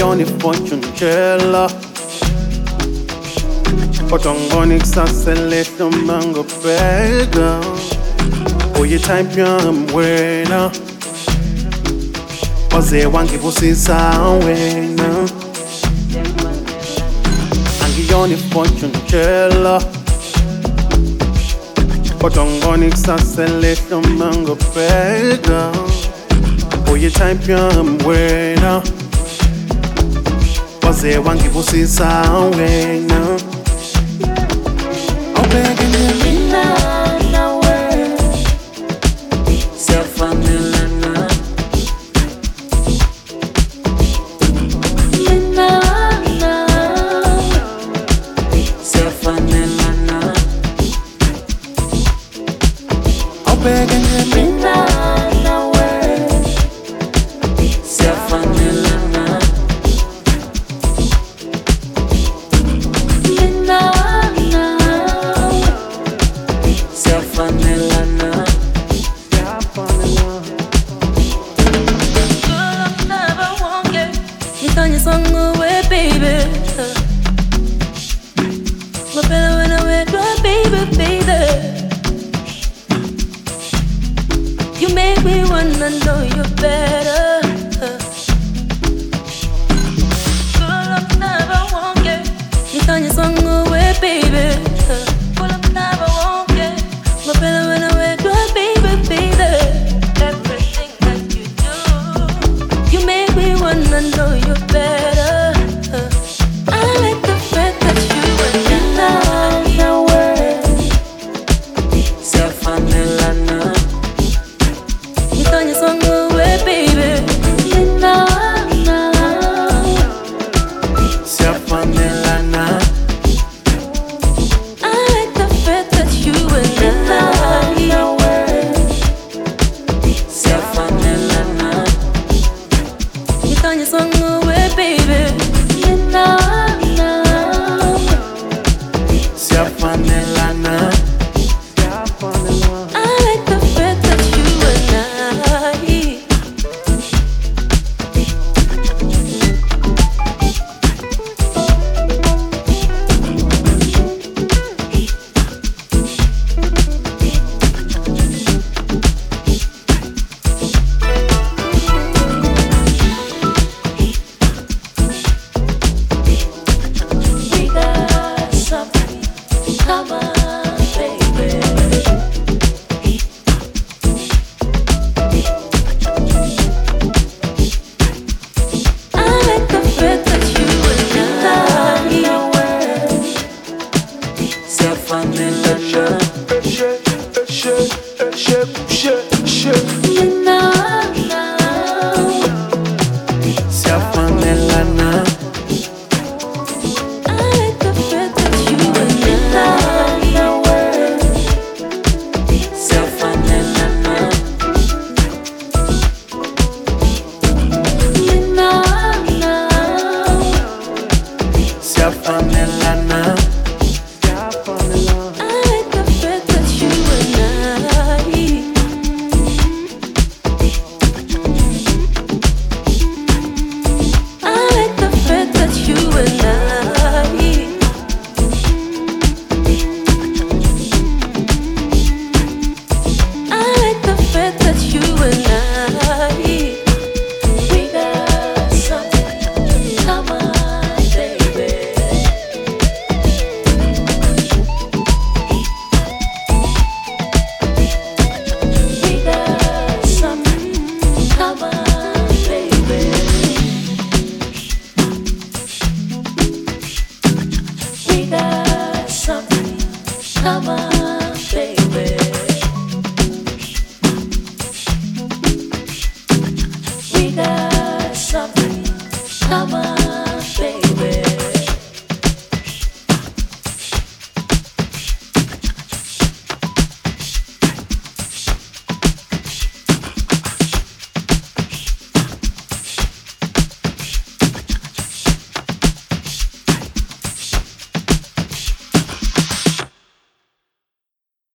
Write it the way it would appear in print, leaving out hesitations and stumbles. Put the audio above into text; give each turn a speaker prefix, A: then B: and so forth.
A: Angioni fortune teller kodwa ngibona ikusaselehle uma ngibheka uyi-type yami wena oze wangibusisa wena Angiyona fortune teller kodwa ngibona ikusaselehle uma ngibheka uyi-type yami wena oze wangibusisa wena Awubheke nje
B: Mina nawe siyafanelana Mina nawe siyafanelana
A: Awubheke nje
B: Mina nawe siyafanelana Mina nawe siyafanelana Ngithanya sanguwe baby Maphela wena wedwa baby baby You make me wanna know you better Pull up never won't get Ngithanya sanguwe baby Pull up never won't get Maphela wena wedwa baby baby Everything that you do You make me wanna know you better I like the fact that you and nawe siyafanelana Ngithanya sanguwe baby nawe
A: siyafanelana
B: I like the fact that you and nawe siyafanelana Ngithanya sanguwe baby nawe
A: siyafanelana
B: I like the fact that you and I We got something in common, baby. I like the fact that you and I siyafanelana
A: siyafanelana
B: I like the fact that you and I siyafanelana
A: siyafanelana
B: I like the fact that you and I I like the fact that you and I I like the fact that you and I We got something in common, baby. We got something in common, baby. We got something in common.